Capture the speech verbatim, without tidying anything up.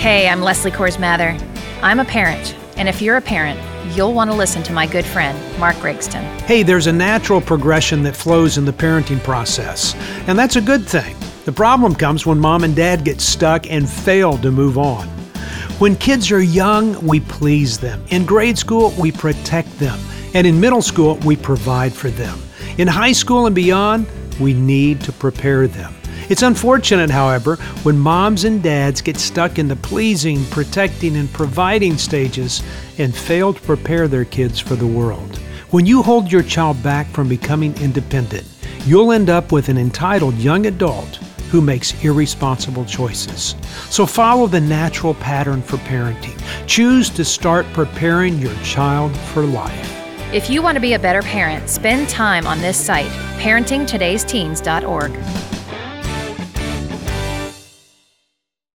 Hey, I'm Leslie Korsmather. I'm a parent, and if you're a parent, you'll want to listen to my good friend, Mark Gregston. Hey, there's a natural progression that flows in the parenting process, and that's a good thing. The problem comes when mom and dad get stuck and fail to move on. When kids are young, we please them. In grade school, we protect them. And in middle school, we provide for them. In high school and beyond, we need to prepare them. It's unfortunate, however, when moms and dads get stuck in the pleasing, protecting, and providing stages and fail to prepare their kids for the world. When you hold your child back from becoming independent, you'll end up with an entitled young adult who makes irresponsible choices. So follow the natural pattern for parenting. Choose to start preparing your child for life. If you want to be a better parent, spend time on this site, parenting todays teens dot org.